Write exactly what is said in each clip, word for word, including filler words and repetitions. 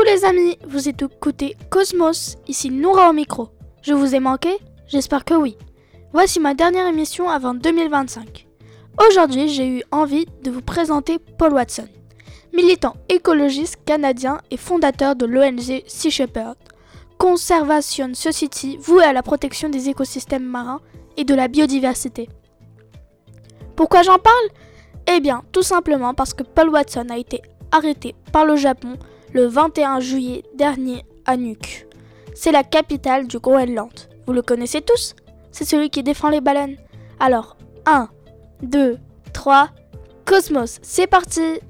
les amis, vous êtes écoutés Cosmos, ici Noura au micro. Je vous ai manqué? J'espère que oui. Voici ma dernière émission avant deux mille vingt-cinq. Aujourd'hui, j'ai eu envie de vous présenter Paul Watson, militant écologiste canadien et fondateur de l'O N G Sea Shepherd, Conservation Society vouée à la protection des écosystèmes marins et de la biodiversité. Pourquoi j'en parle? Eh bien, tout simplement parce que Paul Watson a été arrêté par le Japon le vingt et un juillet dernier à Nuuk. C'est la capitale du Groenland. Vous le connaissez tous? C'est celui qui défend les baleines. Alors, un, deux, trois, Cosmos, c'est parti!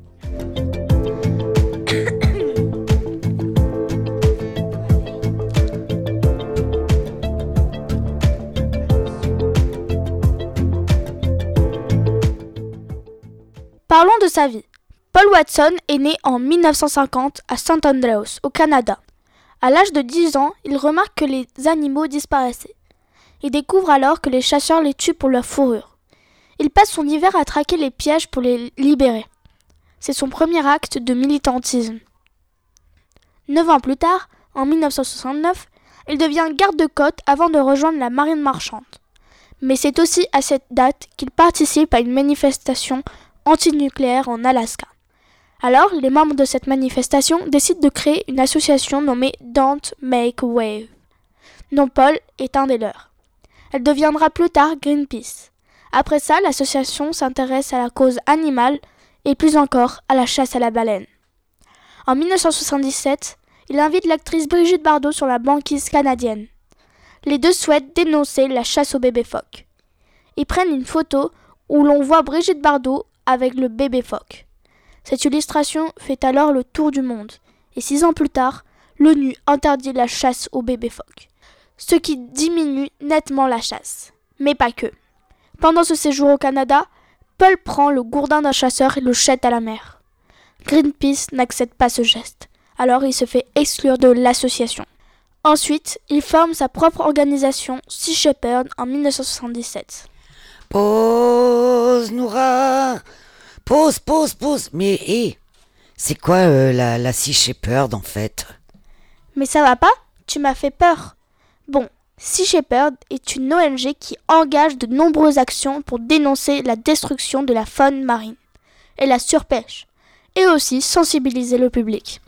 Parlons de sa vie. Paul Watson est né en mille neuf cent cinquante à Saint Andrews, au Canada. À l'âge de dix ans, il remarque que les animaux disparaissaient. Il découvre alors que les chasseurs les tuent pour leur fourrure. Il passe son hiver à traquer les pièges pour les libérer. C'est son premier acte de militantisme. Neuf ans plus tard, en mille neuf cent soixante-neuf, il devient garde-côte avant de rejoindre la marine marchande. Mais c'est aussi à cette date qu'il participe à une manifestation antinucléaire en Alaska. Alors, les membres de cette manifestation décident de créer une association nommée Don't Make Wave, dont Paul est un des leurs. Elle deviendra plus tard Greenpeace. Après ça, l'association s'intéresse à la cause animale et plus encore à la chasse à la baleine. En mille neuf cent soixante-dix-sept, il invite l'actrice Brigitte Bardot sur la banquise canadienne. Les deux souhaitent dénoncer la chasse aux bébés phoques. Ils prennent une photo où l'on voit Brigitte Bardot avec le bébé phoque. Cette illustration fait alors le tour du monde, et six ans plus tard, l'ONU interdit la chasse aux bébés phoques, ce qui diminue nettement la chasse. Mais pas que. Pendant ce séjour au Canada, Paul prend le gourdin d'un chasseur et le jette à la mer. Greenpeace n'accepte pas ce geste, alors il se fait exclure de l'association. Ensuite, il forme sa propre organisation Sea Shepherd en mille neuf cent soixante-dix-sept. Pause, Noura! Pause, pause, pause! Mais hé, hey, c'est quoi euh, la, la Sea Shepherd en fait? Mais ça va pas? Tu m'as fait peur. Bon, Sea Shepherd est une O N G qui engage de nombreuses actions pour dénoncer la destruction de la faune marine et la surpêche, et aussi sensibiliser le public.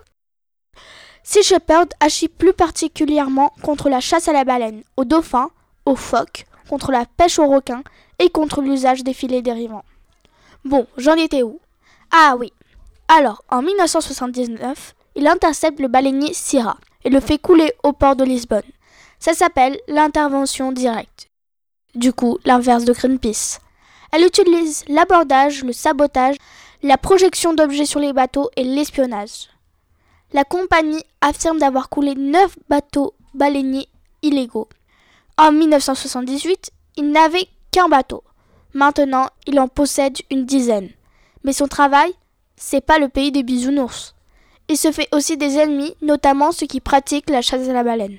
Sea Shepherd agit plus particulièrement contre la chasse à la baleine, aux dauphins, aux phoques, contre la pêche aux requins et contre l'usage des filets dérivants. Bon, j'en étais où? Ah oui. Alors, en mille neuf cent soixante-dix-neuf, il intercepte le baleinier Syrah et le fait couler au port de Lisbonne. Ça s'appelle l'intervention directe. Du coup, l'inverse de Greenpeace. Elle utilise l'abordage, le sabotage, la projection d'objets sur les bateaux et l'espionnage. La compagnie affirme d'avoir coulé neuf bateaux baleiniers illégaux. En mille neuf cent soixante-dix-huit, il n'avait qu'un bateau. Maintenant, il en possède une dizaine. Mais son travail, c'est pas le pays des bisounours. Il se fait aussi des ennemis, notamment ceux qui pratiquent la chasse à la baleine.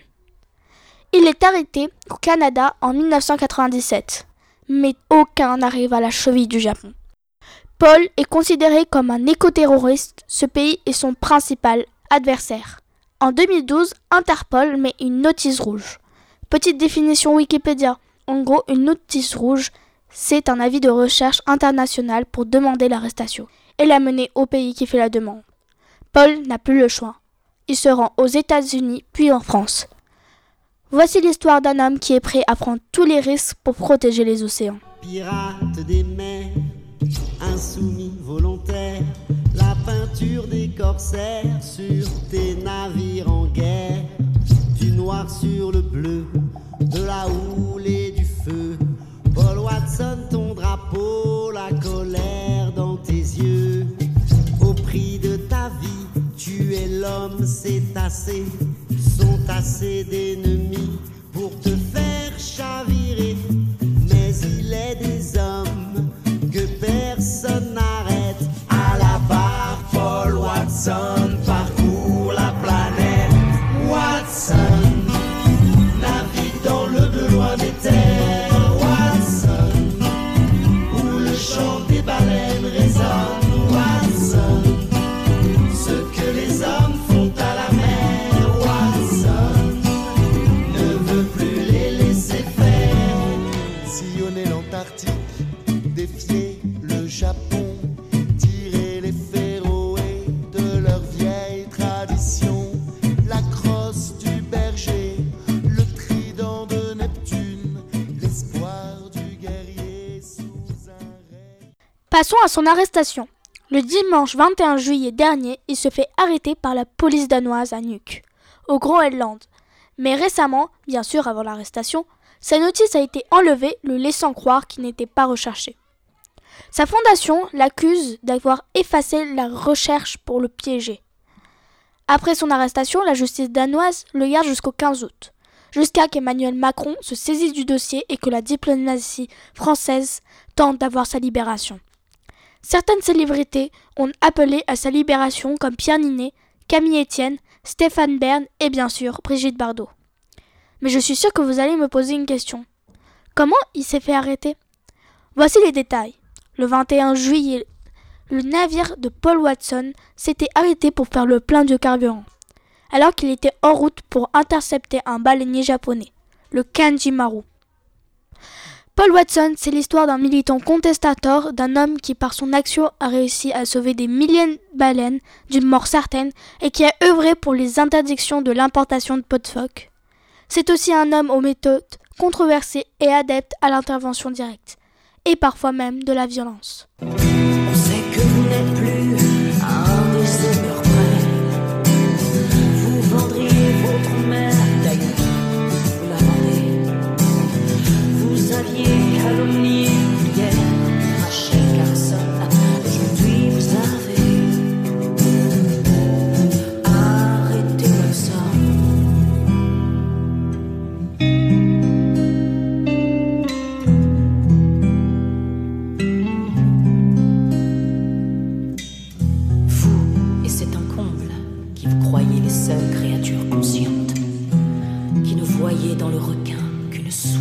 Il est arrêté au Canada en mille neuf cent quatre-vingt-dix-sept, mais aucun n'arrive à la cheville du Japon. Paul est considéré comme un écoterroriste, ce pays est son principal adversaire. En deux mille douze, Interpol met une notice rouge. Petite définition Wikipédia. En gros, une notice rouge, c'est un avis de recherche international pour demander l'arrestation et la mener au pays qui fait la demande. Paul n'a plus le choix. Il se rend aux États-Unis puis en France. Voici l'histoire d'un homme qui est prêt à prendre tous les risques pour protéger les océans. Pirate des mers, insoumis volontaire, la peinture des corsaires sur tes navires en guerre, du noir sur le bleu, de la houle et du feu. Paul Watson, ton drapeau, la colère dans tes yeux. Au prix de ta vie, tu es l'homme, c'est assez. Sont assez d'ennemis pour te faire chavirer. Mais il est des hommes que personne n'arrête. À la barre, Paul Watson parcourt la planète. Watson navigue dans le bleu loin des terres. sillonner l'Antarctique, défier le Japon, tirer les Féroé de leur vieille tradition, la crosse du berger, le trident de Neptune, l'espoir du guerrier sous un rêve. Passons à son arrestation. Le dimanche vingt et un juillet dernier, il se fait arrêter par la police danoise à Nuuk, au Groenland. Mais récemment, bien sûr avant l'arrestation, sa notice a été enlevée, le laissant croire qu'il n'était pas recherché. Sa fondation l'accuse d'avoir effacé la recherche pour le piéger. Après son arrestation, la justice danoise le garde jusqu'au quinze août, jusqu'à qu'Emmanuel Macron se saisisse du dossier et que la diplomatie française tente d'avoir sa libération. Certaines célébrités ont appelé à sa libération comme Pierre Ninet, Camille Etienne, Stéphane Bern et bien sûr Brigitte Bardot. Mais je suis sûre que vous allez me poser une question. Comment il s'est fait arrêter ? Voici les détails. Le vingt et un juillet, le navire de Paul Watson s'était arrêté pour faire le plein de carburant, alors qu'il était en route pour intercepter un baleinier japonais, le Kanjimaru. Paul Watson, c'est l'histoire d'un militant contestateur, d'un homme qui par son action a réussi à sauver des milliers de baleines d'une mort certaine et qui a œuvré pour les interdictions de l'importation de peaux de phoque. C'est aussi un homme aux méthodes controversées et adepte à l'intervention directe, et parfois même de la violence. On sait que vous n'êtes plus à un déshonneur près. Vous vendriez votre mère, d'ailleurs, vous la vendez. Vous aviez calomnié hier, Rachel Carson. Aujourd'hui vous avez arrêté comme ça. Vous, et c'est un comble, qui vous croyez les seules créatures conscientes, qui ne voyez dans le requin qu'une soupe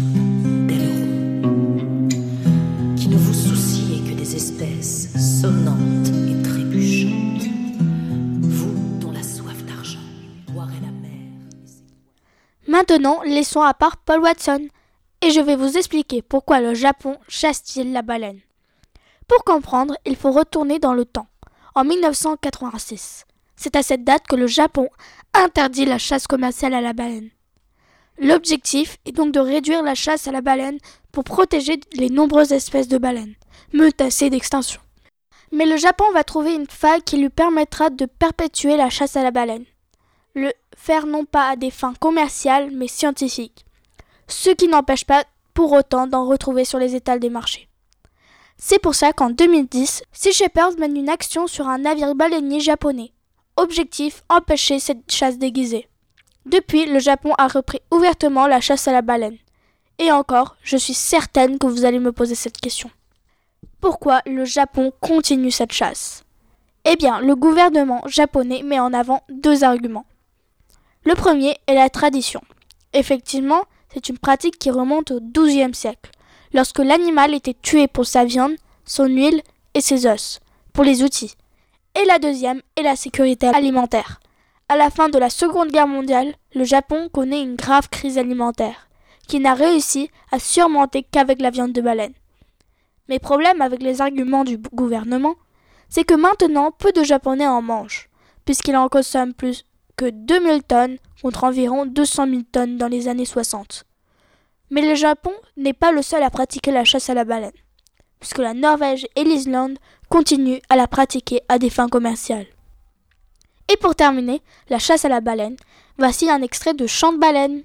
d'ailerons, qui ne vous souciez que des espèces sonnantes et trébuchantes, vous dont la soif d'argent boirait la mer. Maintenant, laissons à part Paul Watson, et je vais vous expliquer pourquoi le Japon chasse-t-il la baleine. Pour comprendre, il faut retourner dans le temps, en mille neuf cent quatre-vingt-six. C'est à cette date que le Japon interdit la chasse commerciale à la baleine. L'objectif est donc de réduire la chasse à la baleine pour protéger les nombreuses espèces de baleines, menacées d'extinction. Mais le Japon va trouver une faille qui lui permettra de perpétuer la chasse à la baleine. Le faire non pas à des fins commerciales, mais scientifiques. Ce qui n'empêche pas pour autant d'en retrouver sur les étals des marchés. C'est pour ça qu'en deux mille dix, Sea Shepherd mène une action sur un navire baleinier japonais. Objectif, empêcher cette chasse déguisée. Depuis, le Japon a repris ouvertement la chasse à la baleine. Et encore, je suis certaine que vous allez me poser cette question. Pourquoi le Japon continue cette chasse ? Eh bien, le gouvernement japonais met en avant deux arguments. Le premier est la tradition. Effectivement, c'est une pratique qui remonte au douzième siècle, lorsque l'animal était tué pour sa viande, son huile et ses os, pour les outils. Et la deuxième est la sécurité alimentaire. À la fin de la Seconde Guerre mondiale, le Japon connaît une grave crise alimentaire, qui n'a réussi à surmonter qu'avec la viande de baleine. Mais problème avec les arguments du gouvernement, c'est que maintenant peu de Japonais en mangent, puisqu'ils en consomment plus que deux mille tonnes contre environ deux cent mille tonnes dans les années soixante. Mais le Japon n'est pas le seul à pratiquer la chasse à la baleine, puisque la Norvège et l'Islande continuent à la pratiquer à des fins commerciales. Et pour terminer, la chasse à la baleine, voici un extrait de Chant de baleine.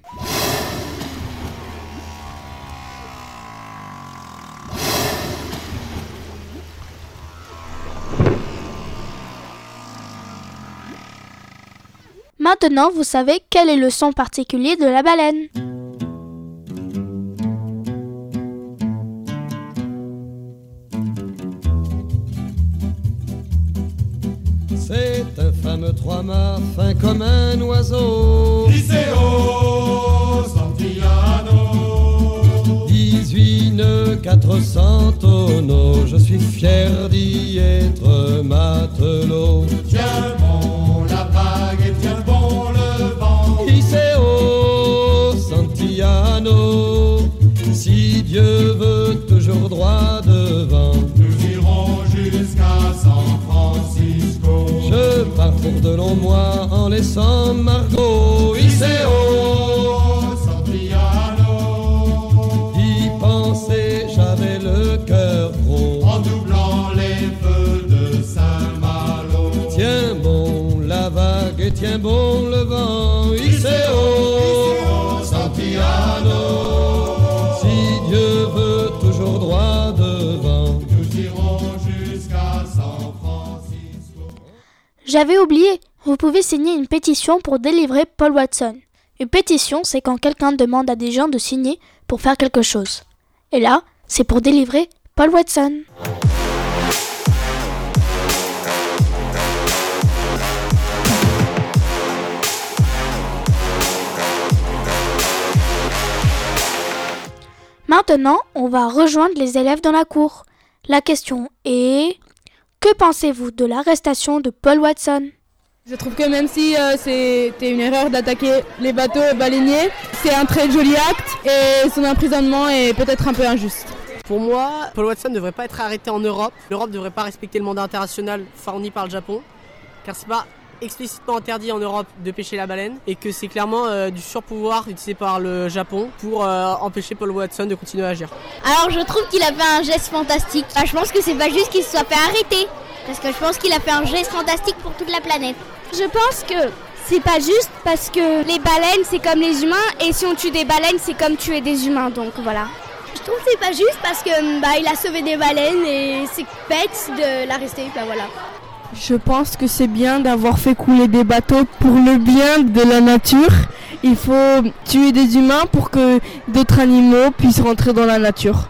Maintenant, vous savez quel est le son particulier de la baleine. C'est un fameux trois-mâts fin comme un oiseau. Liceo Santillano. dix-huit nœuds, quatre cents tonneaux. Je suis fier d'y être matelot. Tiens bon la vague et tiens bon le vent. Liceo Santillano. Si Si Dieu veut toujours droit devant, nous irons jusqu'à San Francisco. Je pars pour de longs mois en laissant Margot. Iseo, Santillano, d'y penser j'avais le cœur gros. en doublant les feux de Saint-Malo. Tiens bon la vague et tiens bon le vent. Iseo, Santillano, si Dieu veut toujours droit devant, Nous irons jusqu'à San Francisco. J'avais oublié, vous pouvez signer une pétition pour délivrer Paul Watson. Une pétition, c'est quand quelqu'un demande à des gens de signer pour faire quelque chose. Et là, c'est pour délivrer Paul Watson. Maintenant, on va rejoindre les élèves dans la cour. La question est... Que pensez-vous de l'arrestation de Paul Watson ? Je trouve que même si euh, c'était une erreur d'attaquer les bateaux baleiniers, c'est un très joli acte et son emprisonnement est peut-être un peu injuste. Pour moi, Paul Watson ne devrait pas être arrêté en Europe. L'Europe ne devrait pas respecter le mandat international fourni par le Japon, car c'est pas explicitement interdit en Europe de pêcher la baleine et que c'est clairement euh, du surpouvoir utilisé par le Japon pour euh, empêcher Paul Watson de continuer à agir. Alors je trouve qu'il a fait un geste fantastique. Bah, je pense que c'est pas juste qu'il se soit fait arrêter, parce que je pense qu'il a fait un geste fantastique pour toute la planète. Je pense que c'est pas juste parce que les baleines c'est comme les humains et si on tue des baleines c'est comme tuer des humains, donc voilà. Je trouve que c'est pas juste parce que bah, il a sauvé des baleines et c'est bête de l'arrêter, bah voilà. Je pense que c'est bien d'avoir fait couler des bateaux pour le bien de la nature. Il faut tuer des humains pour que d'autres animaux puissent rentrer dans la nature.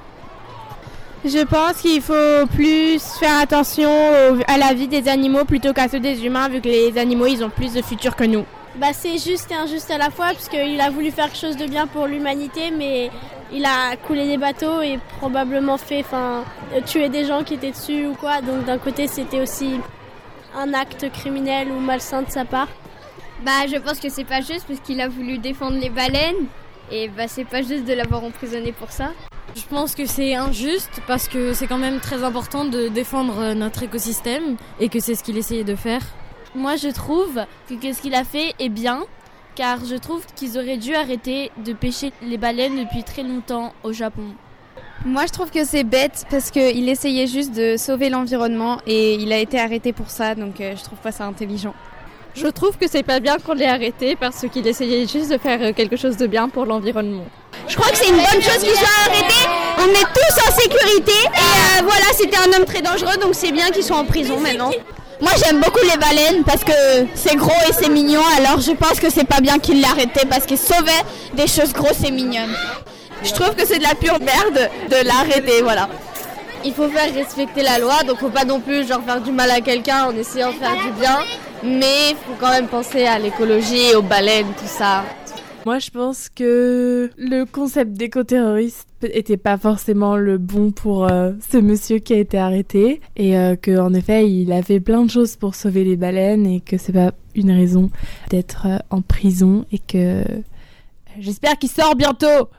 Je pense qu'il faut plus faire attention à la vie des animaux plutôt qu'à ceux des humains, vu que les animaux ils ont plus de futur que nous. Bah c'est juste et injuste à la fois parce qu'il a voulu faire quelque chose de bien pour l'humanité, mais il a coulé des bateaux et probablement fait, enfin, tuer des gens qui étaient dessus ou quoi. Donc d'un côté c'était aussi un acte criminel ou malsain de sa part. Bah je pense que c'est pas juste parce qu'il a voulu défendre les baleines et bah c'est pas juste de l'avoir emprisonné pour ça. Je pense que c'est injuste parce que c'est quand même très important de défendre notre écosystème et que c'est ce qu'il essayait de faire. Moi je trouve que ce qu'il a fait est bien, car je trouve qu'ils auraient dû arrêter de pêcher les baleines depuis très longtemps au Japon. Moi je trouve que c'est bête parce qu'il essayait juste de sauver l'environnement et il a été arrêté pour ça, donc euh, je trouve pas ça intelligent. Je trouve que c'est pas bien qu'on l'ait arrêté parce qu'il essayait juste de faire quelque chose de bien pour l'environnement. Je crois que c'est une bonne chose qu'il soit arrêté, on est tous en sécurité et euh, voilà, c'était un homme très dangereux donc c'est bien qu'il soit en prison maintenant. Moi j'aime beaucoup les baleines parce que c'est gros et c'est mignon, alors je pense que c'est pas bien qu'il l'ait arrêté parce qu'il sauvait des choses grosses et mignonnes. Je trouve que c'est de la pure merde de l'arrêter, voilà. Il faut faire respecter la loi, donc faut pas non plus genre faire du mal à quelqu'un en essayant de faire du bien, mais faut quand même penser à l'écologie, aux baleines, tout ça. Moi je pense que le concept d'éco-terroriste était pas forcément le bon pour euh, ce monsieur qui a été arrêté et euh, que en effet il a fait plein de choses pour sauver les baleines et que c'est pas une raison d'être euh, en prison et que euh, j'espère qu'il sort bientôt.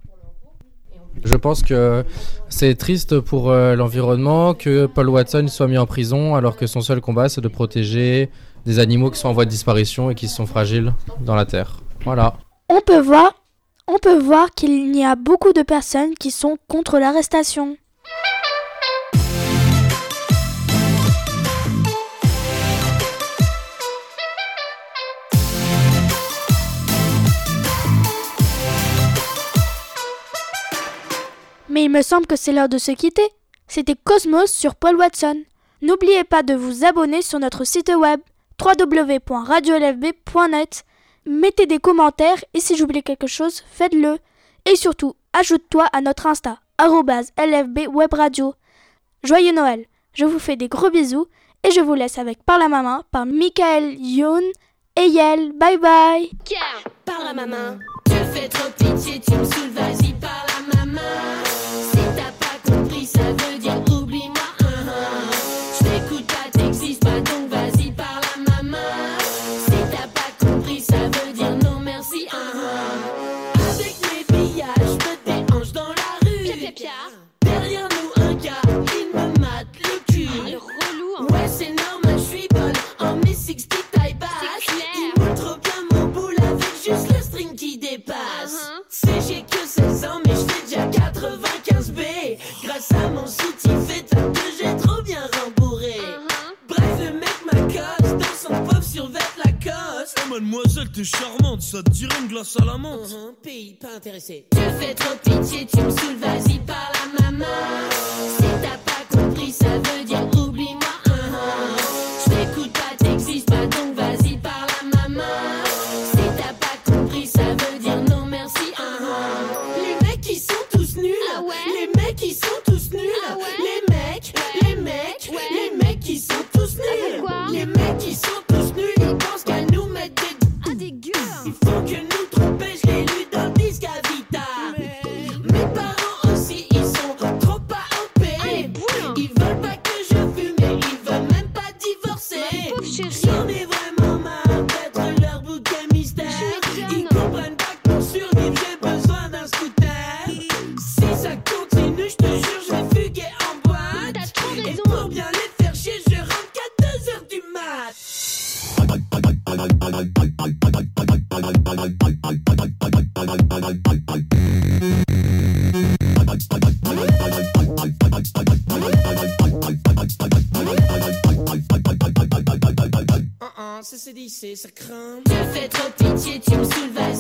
Je pense que c'est triste pour euh, l'environnement que Paul Watson soit mis en prison alors que son seul combat c'est de protéger des animaux qui sont en voie de disparition et qui sont fragiles dans la terre. Voilà. On peut voir, on peut voir qu'il y a beaucoup de personnes qui sont contre l'arrestation. Mais il me semble que c'est l'heure de se quitter. C'était Cosmos sur Paul Watson. N'oubliez pas de vous abonner sur notre site web w w w point radio l f b point net. Mettez des commentaires et si j'oublie quelque chose, faites-le. Et surtout, ajoute-toi à notre Insta, arobase L F B Web Radio. Joyeux Noël, je vous fais des gros bisous et je vous laisse avec Par la maman par Michael Youn et Yel. Bye bye. Par la maman, tu fais trop pitié, tu me saoules, vas-y par la maman. Si t'as pas compris, ça veut dire oublie-moi. Uh-huh. Je t'écoute pas, t'existes pas, donc vas-y par la maman. Si t'as pas compris, ça veut dire non merci. Uh-huh. Avec mes pillages, je me déhanche dans la rue. sépia. Derrière nous un gars, il me mate le cul. Le relou, hein. Ouais, c'est normal, je suis bonne en mes sixty taille basse. Il montre trop bien mon boule avec juste le string qui dépasse. Uh-huh. C'est j'ai que seize ans, mais je fais déjà quatre-vingt-quinze B. Grâce à mon soutif état que j'ai trop bien rembourré. Uh-huh. Bref, le mec m'accoste dans son pauvre survêt Lacoste. Oh mademoiselle, t'es charmante, ça te dirait une glace à la menthe. Uh-huh. Pays pas intéressé. Tu fais trop pitié, tu me saoules, vas-y par la maman. Si t'as pas compris, ça veut dire oublie-moi. Uh-huh. Je t'écoute pas, t'existes pas, donc vas-y par la maman. Si t'as pas compris, ça veut dire non merci. Uh-huh. Les mecs ils sont tous nuls. Ah ouais. Les mecs ils sont tous nuls. Ah ouais. Les mecs, ouais. les mecs, ouais. les mecs ils sont tous nuls. Ah, les mecs ils sont tous nuls. Ils pensent qu'à nous mettre des. Ah, dégueu. Il faut que nous tromper, je l'ai lu dans le disque à Vita. Mais... Mes parents aussi, ils sont trop pas O P. Ah, ils veulent pas que je fume, mais ils veulent même pas divorcer. J'en ai vraiment marre d'être leur bouquet mystère. Ils comprennent pas que pour survivre, j'ai besoin d'un scooter. Si ça continue, je te jure, je vais fuguer en boîte. T'as trop raison. Et pour bien les faire chier, je rentre qu'à deux heures du mat. Uh-uh, ça c'est dit, c'est ça craint. Tu fais trop pitié, tu me saoules, vas-y